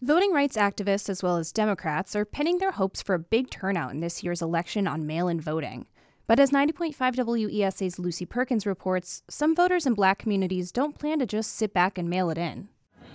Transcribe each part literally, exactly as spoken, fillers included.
Voting rights activists as well as Democrats are pinning their hopes for a big turnout in this year's election on mail-in voting. But as ninety point five W E S A's Lucy Perkins reports, some voters in black communities don't plan to just sit back and mail it in.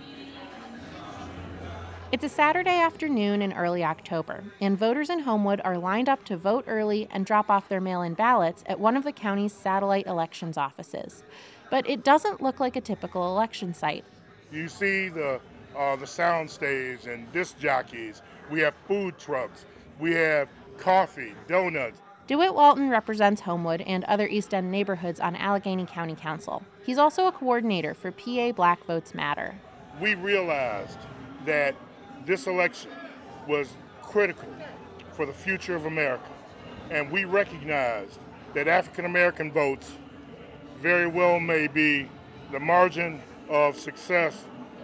It's a Saturday afternoon in early October, and voters in Homewood are lined up to vote early and drop off their mail-in ballots at one of the county's satellite elections offices. But it doesn't look like a typical election site. You see the uh, the sound stage and disc jockeys. We have food trucks. We have coffee, donuts. DeWitt Walton represents Homewood and other East End neighborhoods on Allegheny County Council. He's also a coordinator for P A Black Votes Matter. We realized that this election was critical for the future of America, and we recognized that African American votes very well may be the margin of success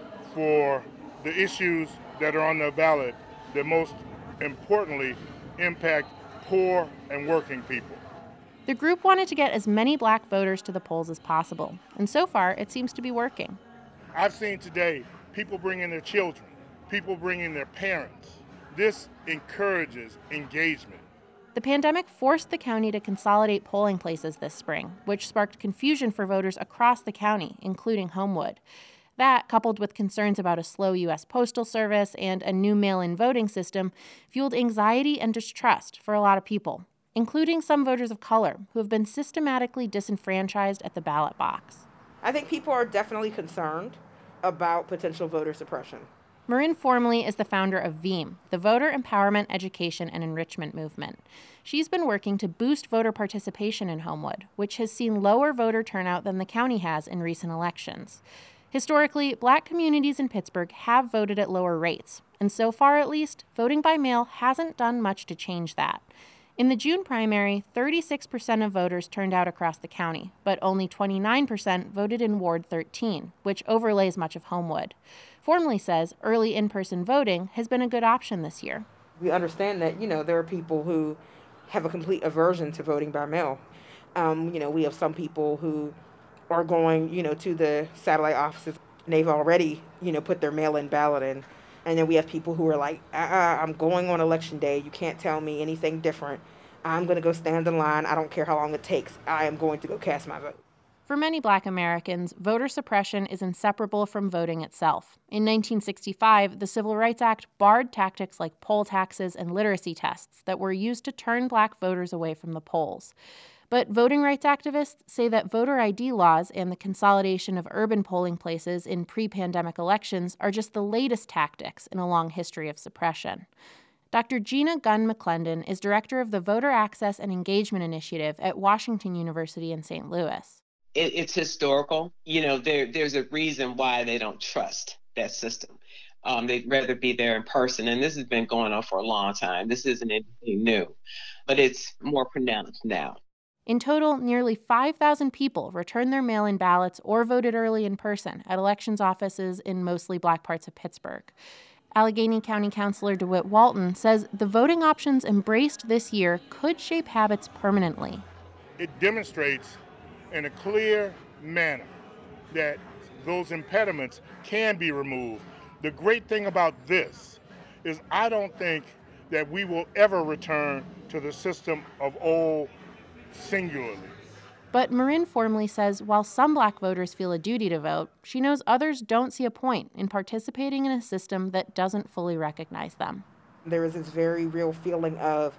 for the issues that are on the ballot that most importantly impact poor and working people. The group wanted to get as many black voters to the polls as possible, and so far it seems to be working. I've seen today people bringing their children, people bringing their parents. This encourages engagement. The pandemic forced the county to consolidate polling places this spring, which sparked confusion for voters across the county, including Homewood. That, coupled with concerns about a slow U S Postal Service and a new mail-in voting system, fueled anxiety and distrust for a lot of people, including some voters of color who have been systematically disenfranchised at the ballot box. I think people are definitely concerned about potential voter suppression. Marin Formley is the founder of VEEM, the Voter Empowerment, Education, and Enrichment Movement. She's been working to boost voter participation in Homewood, which has seen lower voter turnout than the county has in recent elections. Historically, black communities in Pittsburgh have voted at lower rates, and so far at least, voting by mail hasn't done much to change that. In the June primary, thirty-six percent of voters turned out across the county, but only twenty-nine percent voted in Ward thirteen, which overlays much of Homewood. Formley says early in-person voting has been a good option this year. We understand that, you know, there are people who have a complete aversion to voting by mail. Um, you know, we have some people who are going, you know, to the satellite offices, and they've already, you know, put their mail-in ballot in. And then we have people who are like, uh-uh, I'm going on election day. You can't tell me anything different. I'm going to go stand in line. I don't care how long it takes. I am going to go cast my vote. For many black Americans, voter suppression is inseparable from voting itself. In nineteen sixty-five, the Civil Rights Act barred tactics like poll taxes and literacy tests that were used to turn black voters away from the polls. But voting rights activists say that voter I D laws and the consolidation of urban polling places in pre-pandemic elections are just the latest tactics in a long history of suppression. Doctor Gina Gunn McClendon is director of the Voter Access and Engagement Initiative at Washington University in Saint Louis. It, it's historical. You know, there there's a reason why they don't trust that system. Um, they'd rather be there in person, and this has been going on for a long time. This isn't anything new, but it's more pronounced now. In total, nearly five thousand people returned their mail-in ballots or voted early in person at elections offices in mostly black parts of Pittsburgh. Allegheny County Councilor DeWitt Walton says the voting options embraced this year could shape habits permanently. It demonstrates in a clear manner that those impediments can be removed. The great thing about this is I don't think that we will ever return to the system of old singularly. But Marin Formley says while some black voters feel a duty to vote, she knows others don't see a point in participating in a system that doesn't fully recognize them. There is this very real feeling of,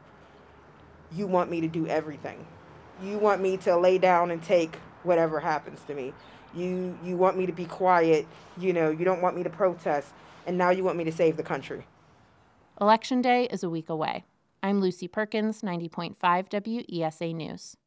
you want me to do everything. You want me to lay down and take whatever happens to me. You you want me to be quiet. You know, you don't want me to protest. And now you want me to save the country. Election Day is a week away. I'm Lucy Perkins, ninety point five W E S A News.